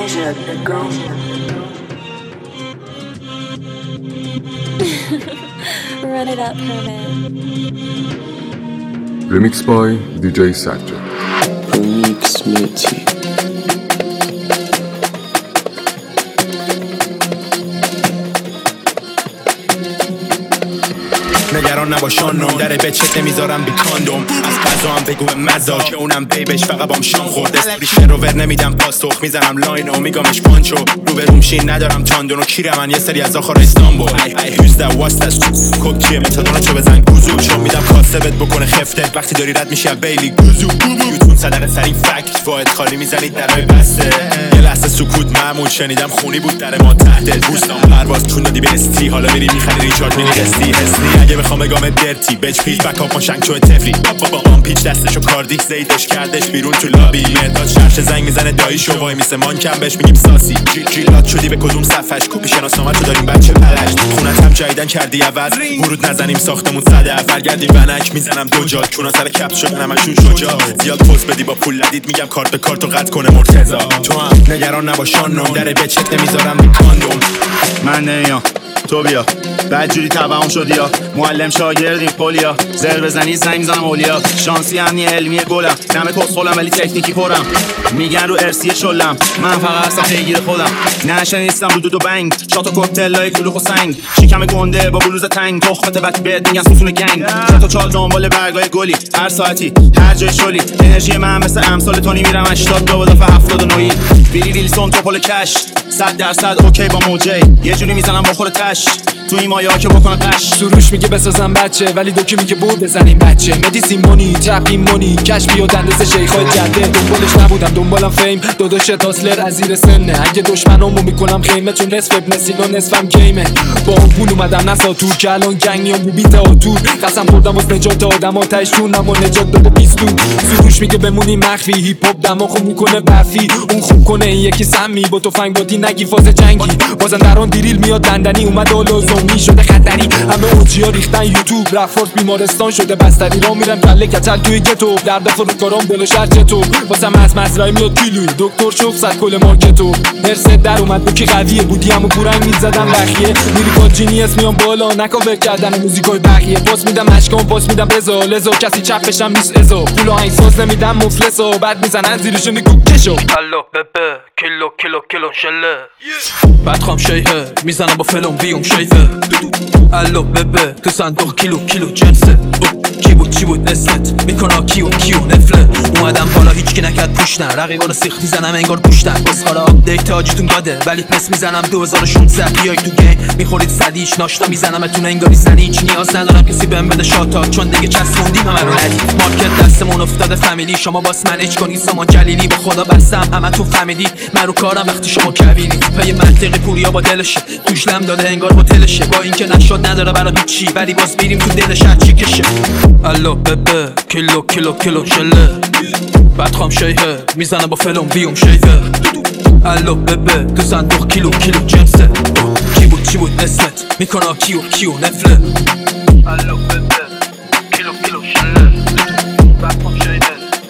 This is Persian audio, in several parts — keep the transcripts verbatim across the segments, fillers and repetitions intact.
Ganja, the ganja. Run it up, Herman. Remix by دی جی سجاد. Remix Meti. نگران نباشانم در بچت نمیذارم بی کاندوم از قضا هم بگو به مزا که اونم بیبش فقط بام شام خورد استوری شروور نمیدم پاسخ میزنم لاین و میگامش پانچو رو به رومشین ندارم تاندون و کیره من یه سری از آخر استانبول ای ای هوز دا واستس کوکیه متادونو چو بزن گوزو چون میدم کاسبت بکنه خفته وقتی داری رد میشه بیلی گوزو یوتون صدقه سری فکت واحد خالی میزنید درای بسته یه لحظه سکوت معمول شنیدم خونی بود در ما تحت بوستان پرواز چون دادی به استی حالا میری میخری ریچارد میری قسطی هستی اگه بخوام بگم درتی بچ پیش بکاپ ما شنگ چو تفلی بابا بام پیچ دستشو کاردیک زیدش کردش بیرون تو لابی مرداد شرش زنگ میزنه داییشو وای میسه مان کم بهش میگیم ساسی جیلات شدی به کدوم صفحش کپی شناسنامه‌شو داریم بچه پلش خونت هم جایدن کردی عوض ورود نزنیم ساختمون صد اول گردیم ونک میزنم دو جا چون سر کپ شدن همشون شجاع زیاد پوز بدی با پول ندید میگم کارت به کارتو قطع کنه مرتضی تو هم نگران نباشانم در بچت نمیذارم بی کاندوم من نمیام تو بیا بدجوری تبعهم شدی یا معلم شاگردیم پولیا زر بزنی زنگ میزنم اولیا شانسی همنی علمی گلم نمه کسخولم ولی تکنیکی پرم میگن رو ارسی شلم من فقط هستم پیگیر خودم نشه نیستم رو دودو بنگ شات و کوکتلای کلوخ و سنگ شیکم گنده با بلوز تنگ تخمت بط بهت میگن سوسون گنگ شات و چال دنبال برگای گلی هر ساعتی هر جای شلی انرژی من مثل امسال تونی میرم هشتاد دو اضافه هفتاد و نه بیری ویلسون توپل کش صد درصد اوکی با موجی یه جوری میزنم بخوره تش تو این مایا که بکنه قش سروش میگه بسازم بچه ولی دوکی میگه بود بزنیم بچه مدیسین مونی ترپین مونی کشفی و دندس شیخای جده دنبالش نبودم دنبالم فیم داداش تاسلر از زیر سنه اگه دشمنامو میکنم خیمه چون نصف ابن سینا نصفم گیمه با اون پول اومدم نساتور که الان گنگ میام بو بیت آتور قسم خوردم واسه نجات آدم آتش جونم و نجات داده بیستون سروش میگه بمونی مخفی هیپ هاپ دماغو میکنه برفی اون خوب کنه این یکی سمی با تفنگ بادی نگی فاز جنگی بازن درون دیریل میاد دندنی اومد آلوزومی شده خطری همه اوجیا ریختن یوتیوب رفورس بیمارستان شده بستری را میرم کله کتل توی گتو درد فروکارام دل شهر چطور واسم از مزرعه میاد کیلوی دکتر شوف صد کل مارکتو مرسد در اومد بکی قویه بودی همو پورنگ میزدم بخیه میری با جینیس میام بالا نکاور کردن موزیکای بقیه پاس میدم اشکام پاس میدم رضا لزا کسی چپشم نیست ازا پول آهنگ ساز نمیدم مفلسا بعد میزنن زیرش میگو کشو الو ببه کیلو کیلو کیلو شله بعد خام شیهه میزنم با فلون بیوم شیفه الو ببه تو صندوق کیلو کیلو جنسه کی بود چی بود اسمت میکنه کیو کیو نفله اومدم بالا هیچکی نکرد پوش نه رقیبا رو سیخ میزنم انگار گوشتن بس حالا آپدیت آجیتون گاده ولی پس میزنم دو هزار و شانزده بیاید تو گیم میخورید صدیش ناشتا میزنمتون انگاری زنی هیچ نیاز ندارم کسی بهم بده شاتا چون دیگه چسبوندیم همه رو ندید مارکت دستمون افتاده فامیلی شما باس منیج کنید سامان جلیلی با خدا بستم همه تو فهمیدید من رو کارم وقتی شما کویری پی منطقی پوریا با دلشه توش لم داده انگار هتلشه با اینکه نشد نداره برای هیچی ولی باز میریم تو دلش هر چی کشه الو ببه کیلو کیلو کیلو شله بعد خام شیهه میزنم با فلون بیوم شیفه الو ببه تو صندوق کیلو کیلو جنسه کی بود چی بود اسمت میکنه کیو کیو نفله الو ببه کیلو کیلو شله بعد خام شیهه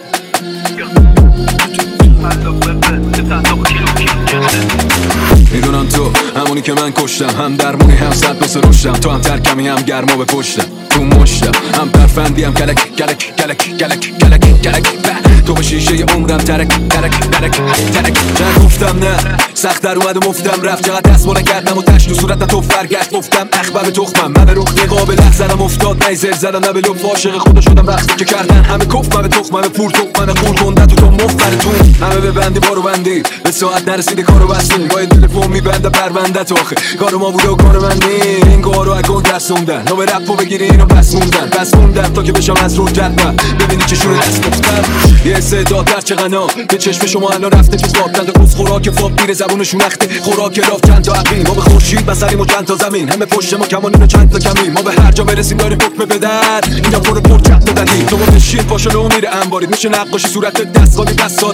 الو ببه تو صندوق کیلو کیلو جنسه میدونم تو همونی که من کشتم هم درمونی هم صد بسه رشتم تو هم ترکمی هم گرما به پشتم تو مشتم هم پرفندی هم کلک کلک کلک کلک کلک کلک تو به شیشه عمرم ترک ترک ترک ترک چند گفتم نه سخت در اومد و مفتم رفت چقدر دست بالا کردم و تش تو صورت تو فرگشت گفتم اخبر به تخمم من به رخ نقاب لحظنم افتاد نه زل زدم نه به لب عاشق خدا شدم وقتی که کردن همه کف من به تخمم به پول تخمم خور گنده تو تو مفرتون همه به بندی بارو بندی به ساعت نرسیده کارو بستیم با تلفن میبنده پرونده تو آخه کارو ما بوده و کارو من نی این کارو اگه دستوندن نو به رپو بگیری اینو پس موندن پس موندم تا که بشم از رو جدن ببینی چشون دست گفتم یه استعداد در چه غنا به چشم شما الان رفته تو خواب روز خوراک فاب میره زبونشون اخته خوراک راف چند تا عقیم ما به خورشید بسریم و چند تا زمین همه پشت ما کمانین و چند تا کمین ما به هر جا برسیم داریم حکم بدر اینجا پر پر چت دادنی تو با بشین پاشو لو میره انبارید میشه نقاشی صورت دست خالی دست ساد میاد بار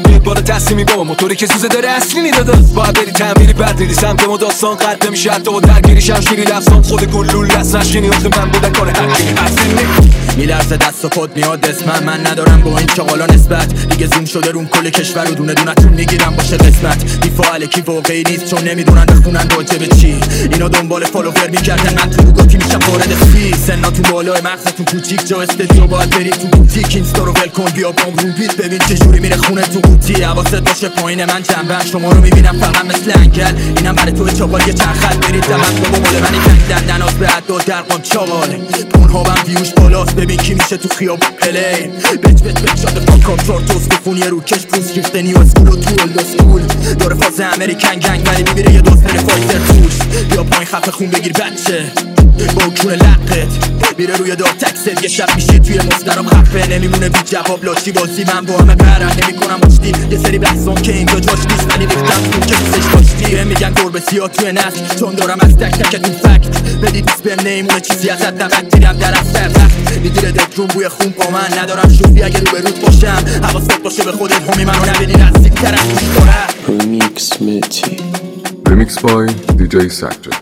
تصمیمی بابا موتوری که سوزه داره اصلی میداده باید بری تنبیری بعد میری سمت ما داستان قد نمیشه حتی با درگیری شمشیری لفظان خود گلول لس نشینی آخه من بودن کار حقیقی حسینی میلرزه دست و پد میاد اسمم من ندارم با این چاقالا نسبت دیگه زوم شده رون کل کشور و دونه دونتون میگیرم باشه قسمت دیفاع الکی واقعی نیست چون نمیدونن بخونن راجع به چی اینا دنبال فالوور میگردن من تو بوگاتی میشم وارد فی سناتون بالای مغزتون کوچیک جا استدیو باید برید تو بوتیک اینستا رو ول کن بیا بام رو بیت ببین چجوری میره خونه تو قوطی حواست باشه پایین من جنبم شما رو میبینم فقط مثل انگل اینم برای تو چاقال یه چند خط برید زمن بابا مال منی کنگ دندن آز به عدال درقام چاقاله پونهابم ویوش بالاست ببین کی میشه تو خیابون پلی بچ بچ بچ شاده فاک آپ چار توست بخون یه رو کش پروس ریخته نیو اسکول و تو اولد اسکول داره فاز امریکن گنگ ولی میبیره یه دوست بره فایتر توش بیا پایین خفه خون بگیر بچه با کون لقت میره روی دار تکست یه شب میشه توی مسترام خفه نمیمونه بی جواب لاشی بازی من با همه برن نمیکنم باشتی یه سری بحثان که اینجا جاش نیست ولی ریختم تو که دوستش داشتی میگن گربه سیاه توی نسل چون دارم از تک تکتون فکت بدید دوست بهم نیمونه چیزی ازت نمک تیرم در از سر وقت میگیره دلتون بوی خون با من ندارم شوخی اگه رو به رود باشم حواست باشه به خودت همی منو نبینی نزدیک تر از گوش دارم Remix Mitty. Remix by دی جی Sector.